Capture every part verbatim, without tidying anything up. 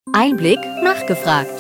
Einblick nachgefragt.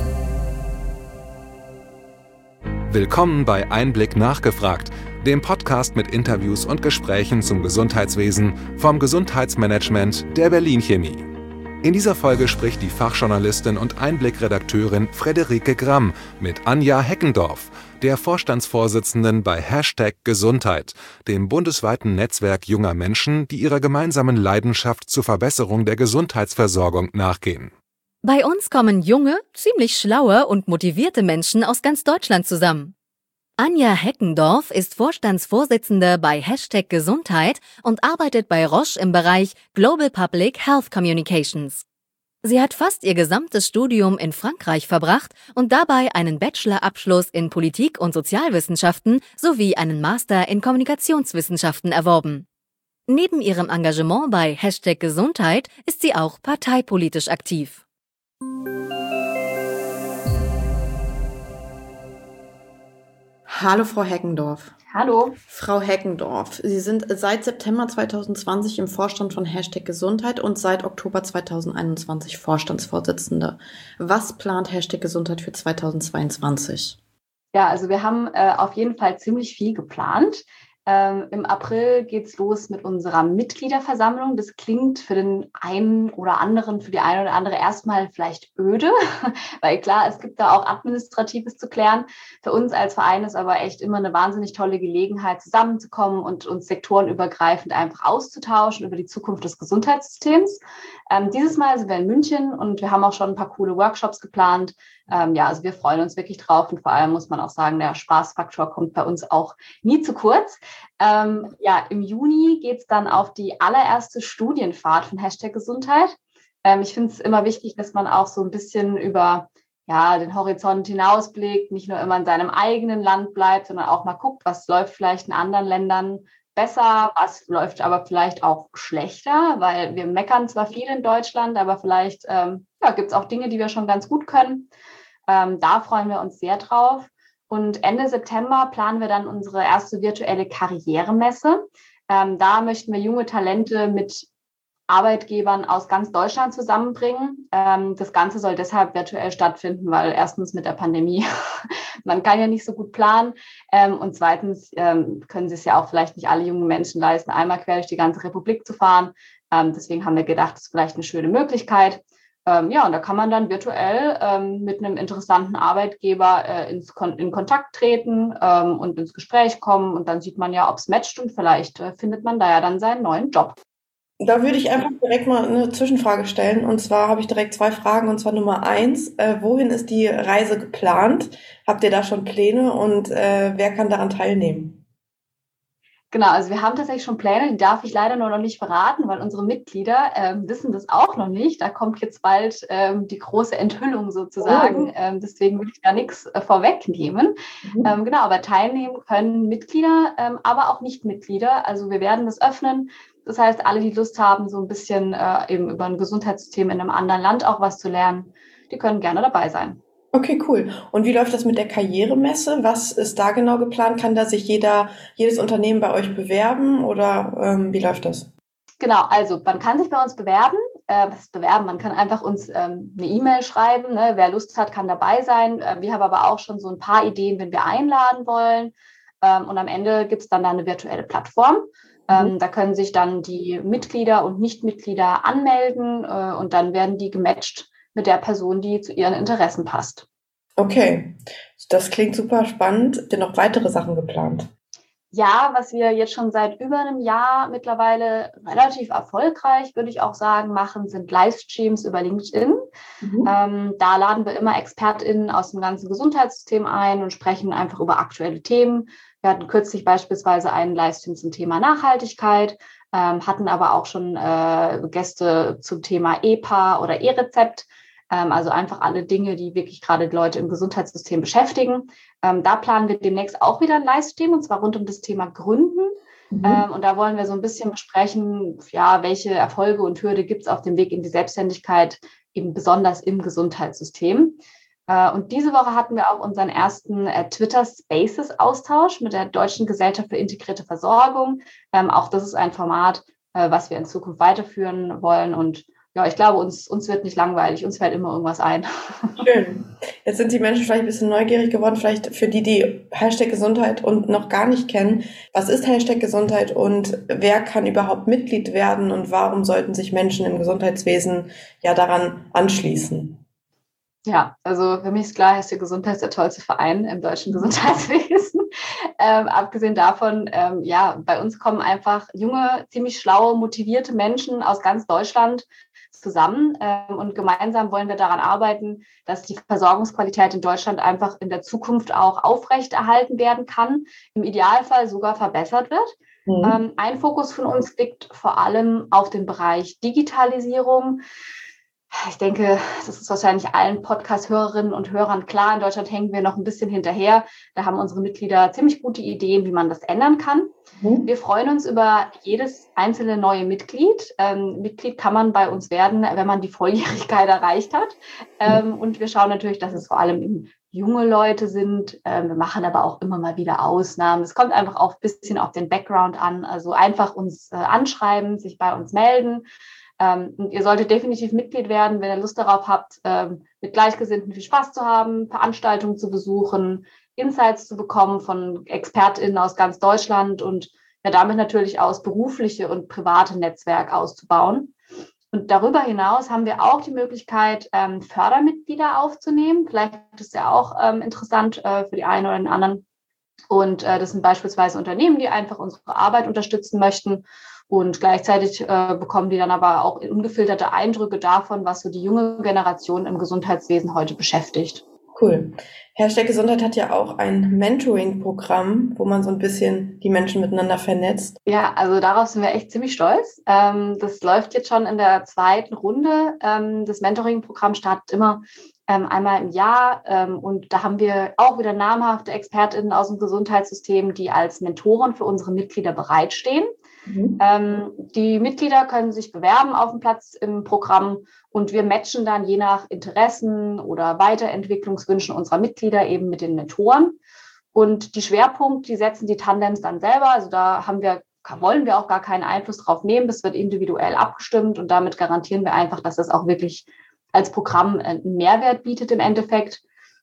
Willkommen bei Einblick nachgefragt, dem Podcast mit Interviews und Gesprächen zum Gesundheitswesen vom Gesundheitsmanagement der Berlin Chemie. In dieser Folge spricht die Fachjournalistin und Einblick-Redakteurin Friederike Gramm mit Anja Heckendorf, der Vorstandsvorsitzenden bei Hashtag Gesundheit, dem bundesweiten Netzwerk junger Menschen, die ihrer gemeinsamen Leidenschaft zur Verbesserung der Gesundheitsversorgung nachgehen. Bei uns kommen junge, ziemlich schlaue und motivierte Menschen aus ganz Deutschland zusammen. Anja Heckendorf ist Vorstandsvorsitzende bei Hashtag Gesundheit und arbeitet bei Roche im Bereich Global Public Health Communications. Sie hat fast ihr gesamtes Studium in Frankreich verbracht und dabei einen Bachelorabschluss in Politik- und Sozialwissenschaften sowie einen Master in Kommunikationswissenschaften erworben. Neben ihrem Engagement bei Hashtag Gesundheit ist sie auch parteipolitisch aktiv. Hallo Frau Heckendorf. Hallo. Frau Heckendorf, Sie sind seit September zweitausendzwanzig im Vorstand von Hashtag Gesundheit und seit Oktober zweitausendeinundzwanzig Vorstandsvorsitzende. Was plant Hashtag Gesundheit für zweitausendzweiundzwanzig? Ja, also wir haben äh, auf jeden Fall ziemlich viel geplant. Ähm, Im April geht's los mit unserer Mitgliederversammlung. Das klingt für den einen oder anderen, für die eine oder andere erstmal vielleicht öde, weil klar, es gibt da auch Administratives zu klären. Für uns als Verein ist aber echt immer eine wahnsinnig tolle Gelegenheit, zusammenzukommen und uns sektorenübergreifend einfach auszutauschen über die Zukunft des Gesundheitssystems. Ähm, dieses Mal sind wir in München und wir haben auch schon ein paar coole Workshops geplant. Ähm, ja, also wir freuen uns wirklich drauf und vor allem muss man auch sagen, der Spaßfaktor kommt bei uns auch nie zu kurz. Ähm, ja, im Juni geht's dann auf die allererste Studienfahrt von Hashtag Gesundheit. Ähm, ich finde es immer wichtig, dass man auch so ein bisschen über ja, den Horizont hinausblickt, nicht nur immer in seinem eigenen Land bleibt, sondern auch mal guckt, was läuft vielleicht in anderen Ländern besser, was läuft aber vielleicht auch schlechter, weil wir meckern zwar viel in Deutschland, aber vielleicht ähm, ja, gibt es auch Dinge, die wir schon ganz gut können. Ähm, da freuen wir uns sehr drauf. Und Ende September planen wir dann unsere erste virtuelle Karrieremesse. Ähm, da möchten wir junge Talente mit Arbeitgebern aus ganz Deutschland zusammenbringen. Ähm, das Ganze soll deshalb virtuell stattfinden, weil erstens mit der Pandemie, man kann ja nicht so gut planen. Ähm, und zweitens ähm, können sich es ja auch vielleicht nicht alle jungen Menschen leisten, einmal quer durch die ganze Republik zu fahren. Ähm, deswegen haben wir gedacht, das ist vielleicht eine schöne Möglichkeit. Ähm, ja, und da kann man dann virtuell ähm, mit einem interessanten Arbeitgeber äh, ins Kon- in Kontakt treten ähm, und ins Gespräch kommen. Und dann sieht man ja, ob es matcht und vielleicht äh, findet man da ja dann seinen neuen Job. Da würde ich einfach direkt mal eine Zwischenfrage stellen. Und zwar habe ich direkt zwei Fragen. Und zwar Nummer eins, äh, wohin ist die Reise geplant? Habt ihr da schon Pläne und äh, wer kann daran teilnehmen? Genau, also wir haben tatsächlich schon Pläne, die darf ich leider nur noch nicht verraten, weil unsere Mitglieder ähm, wissen das auch noch nicht. Da kommt jetzt bald ähm, die große Enthüllung sozusagen. Oh. Ähm, deswegen will ich da nichts äh, vorwegnehmen. Mhm. Ähm, genau, aber teilnehmen können Mitglieder, ähm, aber auch Nicht-Mitglieder. Also wir werden das öffnen. Das heißt, alle, die Lust haben, so ein bisschen äh, eben über ein Gesundheitssystem in einem anderen Land auch was zu lernen, die können gerne dabei sein. Okay, cool. Und wie läuft das mit der Karrieremesse? Was ist da genau geplant? Kann da sich jeder, jedes Unternehmen bei euch bewerben oder ähm, wie läuft das? Genau, also man kann sich bei uns bewerben. Äh, was ist bewerben? Man kann einfach uns ähm, eine E-Mail schreiben. Ne? Wer Lust hat, kann dabei sein. Äh, wir haben aber auch schon so ein paar Ideen, wenn wir einladen wollen. Ähm, und am Ende gibt es dann da eine virtuelle Plattform. Ähm, mhm. Da können sich dann die Mitglieder und Nichtmitglieder anmelden äh, und dann werden die gematcht mit der Person, die zu ihren Interessen passt. Okay, das klingt super spannend. Habt ihr noch weitere Sachen geplant? Ja, was wir jetzt schon seit über einem Jahr mittlerweile relativ erfolgreich, würde ich auch sagen, machen, sind Livestreams über LinkedIn. Mhm. Ähm, da laden wir immer ExpertInnen aus dem ganzen Gesundheitssystem ein und sprechen einfach über aktuelle Themen. Wir hatten kürzlich beispielsweise einen Livestream zum Thema Nachhaltigkeit, ähm, hatten aber auch schon äh, Gäste zum Thema E P A oder E-Rezept. Also einfach alle Dinge, die wirklich gerade die Leute im Gesundheitssystem beschäftigen. Ähm, da planen wir demnächst auch wieder ein Livestream, und zwar rund um das Thema Gründen. Mhm. Ähm, und da wollen wir so ein bisschen besprechen, ja, welche Erfolge und Hürde gibt es auf dem Weg in die Selbstständigkeit, eben besonders im Gesundheitssystem. Äh, und diese Woche hatten wir auch unseren ersten äh, Twitter Spaces Austausch mit der Deutschen Gesellschaft für integrierte Versorgung. Ähm, auch das ist ein Format, äh, was wir in Zukunft weiterführen wollen und ja, ich glaube, uns, uns wird nicht langweilig, uns fällt immer irgendwas ein. Schön. Jetzt sind die Menschen vielleicht ein bisschen neugierig geworden, vielleicht für die, die Hashtag Gesundheit und noch gar nicht kennen. Was ist Hashtag Gesundheit und wer kann überhaupt Mitglied werden und warum sollten sich Menschen im Gesundheitswesen ja daran anschließen? Ja, also für mich ist klar, Hashtag Gesundheit ist der tollste Verein im deutschen Gesundheitswesen. Ähm, abgesehen davon, ähm, ja, bei uns kommen einfach junge, ziemlich schlaue, motivierte Menschen aus ganz Deutschland zusammen ähm, und gemeinsam wollen wir daran arbeiten, dass die Versorgungsqualität in Deutschland einfach in der Zukunft auch aufrechterhalten werden kann, im Idealfall sogar verbessert wird. Mhm. Ähm, ein Fokus von uns liegt vor allem auf den Bereich Digitalisierung. Ich denke, das ist wahrscheinlich allen Podcast-Hörerinnen und Hörern klar. In Deutschland hängen wir noch ein bisschen hinterher. Da haben unsere Mitglieder ziemlich gute Ideen, wie man das ändern kann. Mhm. Wir freuen uns über jedes einzelne neue Mitglied. Ähm, Mitglied kann man bei uns werden, wenn man die Volljährigkeit erreicht hat. Ähm, mhm. Und wir schauen natürlich, dass es vor allem eben junge Leute sind. Ähm, wir machen aber auch immer mal wieder Ausnahmen. Es kommt einfach auch ein bisschen auf den Background an. Also einfach uns äh, anschreiben, sich bei uns melden. Ähm, und ihr solltet definitiv Mitglied werden, wenn ihr Lust darauf habt, ähm, mit Gleichgesinnten viel Spaß zu haben, Veranstaltungen zu besuchen, Insights zu bekommen von ExpertInnen aus ganz Deutschland und ja, damit natürlich auch das berufliche und private Netzwerk auszubauen. Und darüber hinaus haben wir auch die Möglichkeit, ähm, Fördermitglieder aufzunehmen. Vielleicht ist ja auch ähm, interessant äh, für die einen oder den anderen. Und äh, das sind beispielsweise Unternehmen, die einfach unsere Arbeit unterstützen möchten. Und gleichzeitig äh, bekommen die dann aber auch ungefilterte Eindrücke davon, was so die junge Generation im Gesundheitswesen heute beschäftigt. Cool. Hashtag Gesundheit hat ja auch ein Mentoring-Programm, wo man so ein bisschen die Menschen miteinander vernetzt. Ja, also darauf sind wir echt ziemlich stolz. Ähm, das läuft jetzt schon in der zweiten Runde. Ähm, das Mentoring-Programm startet immer ähm, einmal im Jahr. Ähm, und da haben wir auch wieder namhafte ExpertInnen aus dem Gesundheitssystem, die als Mentoren für unsere Mitglieder bereitstehen. Mhm. Ähm, die Mitglieder können sich bewerben auf dem Platz im Programm und wir matchen dann je nach Interessen oder Weiterentwicklungswünschen unserer Mitglieder eben mit den Mentoren. Und die Schwerpunkte, die setzen die Tandems dann selber. Also da haben wir, wollen wir auch gar keinen Einfluss drauf nehmen. Das wird individuell abgestimmt und damit garantieren wir einfach, dass das auch wirklich als Programm einen Mehrwert bietet im Endeffekt.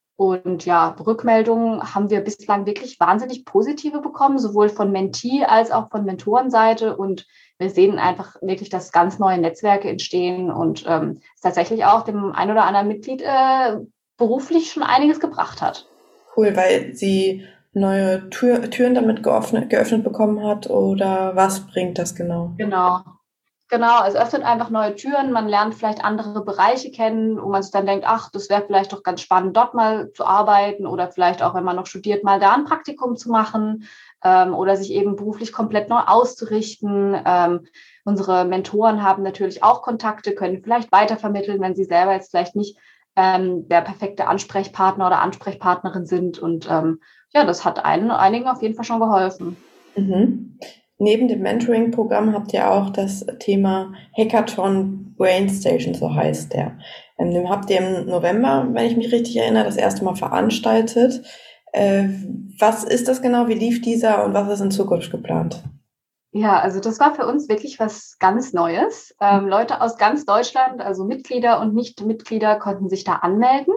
Und ja, Rückmeldungen haben wir bislang wirklich wahnsinnig positive bekommen, sowohl von Mentee als auch von Mentorenseite. Und wir sehen einfach wirklich, dass ganz neue Netzwerke entstehen und ähm, es tatsächlich auch dem ein oder anderen Mitglied äh, beruflich schon einiges gebracht hat. Cool, weil sie neue Tür, Türen damit geöffnet, geöffnet bekommen hat oder was bringt das genau? Genau. Genau, es öffnet einfach neue Türen, man lernt vielleicht andere Bereiche kennen, wo man sich dann denkt, ach, das wäre vielleicht doch ganz spannend, dort mal zu arbeiten oder vielleicht auch, wenn man noch studiert, mal da ein Praktikum zu machen ähm, oder sich eben beruflich komplett neu auszurichten. Ähm, unsere Mentoren haben natürlich auch Kontakte, können vielleicht weitervermitteln, wenn sie selber jetzt vielleicht nicht ähm, der perfekte Ansprechpartner oder Ansprechpartnerin sind. Und ähm, ja, das hat einen, einigen auf jeden Fall schon geholfen. Mhm. Neben dem Mentoring-Programm habt ihr auch das Thema Hackathon Brainstation, so heißt der. Ähm, den habt ihr im November, wenn ich mich richtig erinnere, das erste Mal veranstaltet. Äh, was ist das genau? Wie lief dieser und was ist in Zukunft geplant? Ja, also das war für uns wirklich was ganz Neues. Ähm, Leute aus ganz Deutschland, also Mitglieder und Nicht-Mitglieder, konnten sich da anmelden.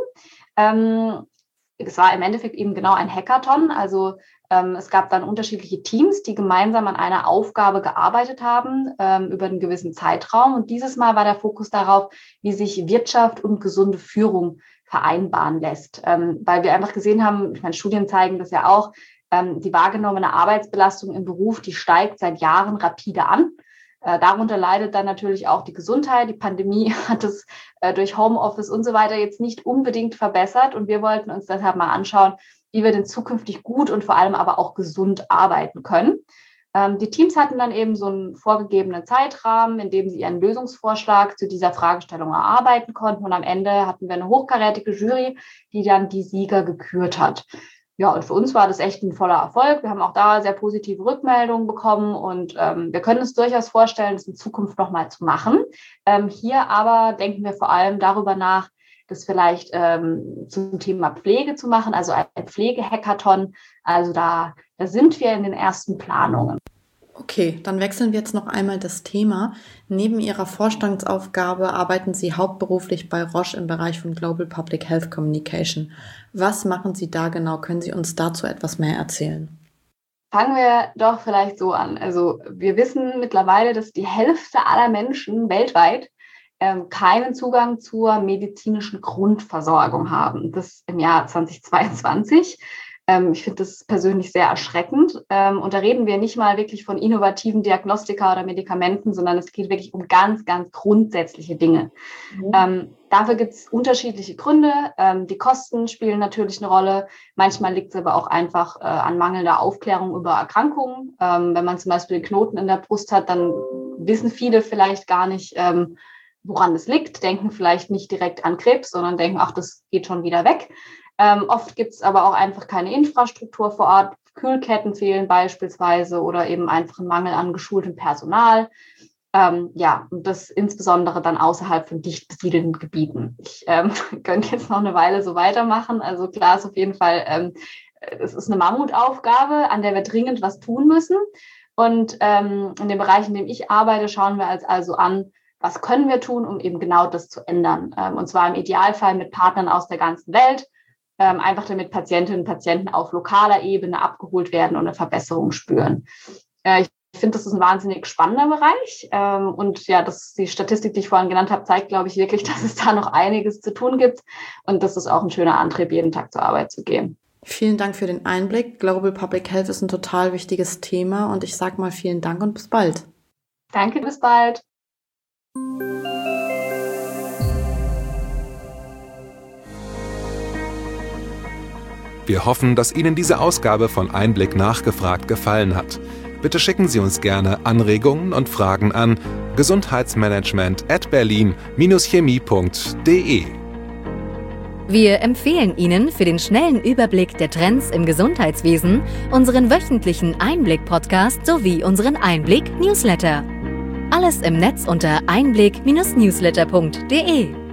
Ähm, es war im Endeffekt eben genau ein Hackathon, also Ähm, es gab dann unterschiedliche Teams, die gemeinsam an einer Aufgabe gearbeitet haben ähm, über einen gewissen Zeitraum. Und dieses Mal war der Fokus darauf, wie sich Wirtschaft und gesunde Führung vereinbaren lässt. Ähm, weil wir einfach gesehen haben, ich meine, Studien zeigen das ja auch, ähm, die wahrgenommene Arbeitsbelastung im Beruf, die steigt seit Jahren rapide an. Äh, darunter leidet dann natürlich auch die Gesundheit. Die Pandemie hat es äh, durch Homeoffice und so weiter jetzt nicht unbedingt verbessert. Und wir wollten uns deshalb mal anschauen, wie wir denn zukünftig gut und vor allem aber auch gesund arbeiten können. Ähm, die Teams hatten dann eben so einen vorgegebenen Zeitrahmen, in dem sie ihren Lösungsvorschlag zu dieser Fragestellung erarbeiten konnten. Und am Ende hatten wir eine hochkarätige Jury, die dann die Sieger gekürt hat. Ja, und für uns war das echt ein voller Erfolg. Wir haben auch da sehr positive Rückmeldungen bekommen und ähm, wir können uns durchaus vorstellen, das in Zukunft nochmal zu machen. Ähm, hier aber denken wir vor allem darüber nach, das vielleicht ähm, zum Thema Pflege zu machen, also ein Pflege-Hackathon. Also da, da sind wir in den ersten Planungen. Okay, dann wechseln wir jetzt noch einmal das Thema. Neben Ihrer Vorstandsaufgabe arbeiten Sie hauptberuflich bei Roche im Bereich von Global Public Health Communication. Was machen Sie da genau? Können Sie uns dazu etwas mehr erzählen? Fangen wir doch vielleicht so an. Also wir wissen mittlerweile, dass die Hälfte aller Menschen weltweit ähm, keinen Zugang zur medizinischen Grundversorgung haben. Das im Jahr zweitausendzweiundzwanzig. Ähm, ich finde das persönlich sehr erschreckend. Ähm, und da reden wir nicht mal wirklich von innovativen Diagnostika oder Medikamenten, sondern es geht wirklich um ganz, ganz grundsätzliche Dinge. Mhm. Ähm, dafür gibt es unterschiedliche Gründe. Ähm, die Kosten spielen natürlich eine Rolle. Manchmal liegt es aber auch einfach äh, an mangelnder Aufklärung über Erkrankungen. Ähm, wenn man zum Beispiel den Knoten in der Brust hat, dann wissen viele vielleicht gar nicht, ähm, woran es liegt, denken vielleicht nicht direkt an Krebs, sondern denken, ach, das geht schon wieder weg. Ähm, oft gibt es aber auch einfach keine Infrastruktur vor Ort. Kühlketten fehlen beispielsweise oder eben einfach ein Mangel an geschultem Personal. Ähm, ja, und das insbesondere dann außerhalb von dicht besiedelten Gebieten. Ich ähm, könnte jetzt noch eine Weile so weitermachen. Also klar ist auf jeden Fall, ähm, es ist eine Mammutaufgabe, an der wir dringend was tun müssen. Und ähm, in dem Bereich, in dem ich arbeite, schauen wir uns also an, was können wir tun, um eben genau das zu ändern. Ähm, und zwar im Idealfall mit Partnern aus der ganzen Welt. Ähm, einfach damit Patientinnen und Patienten auf lokaler Ebene abgeholt werden und eine Verbesserung spüren. Äh, ich finde, das ist ein wahnsinnig spannender Bereich. Ähm, und ja, das, die Statistik, die ich vorhin genannt habe, zeigt, glaube ich, wirklich, dass es da noch einiges zu tun gibt. Und das ist auch ein schöner Antrieb, jeden Tag zur Arbeit zu gehen. Vielen Dank für den Einblick. Global Public Health ist ein total wichtiges Thema. Und ich sage mal vielen Dank und bis bald. Danke, bis bald. Wir hoffen, dass Ihnen diese Ausgabe von Einblick nachgefragt gefallen hat. Bitte schicken Sie uns gerne Anregungen und Fragen an gesundheitsmanagement at berlin chemie punkt de. Wir empfehlen Ihnen für den schnellen Überblick der Trends im Gesundheitswesen unseren wöchentlichen Einblick-Podcast sowie unseren Einblick-Newsletter. Alles im Netz unter einblick Bindestrich newsletter punkt de.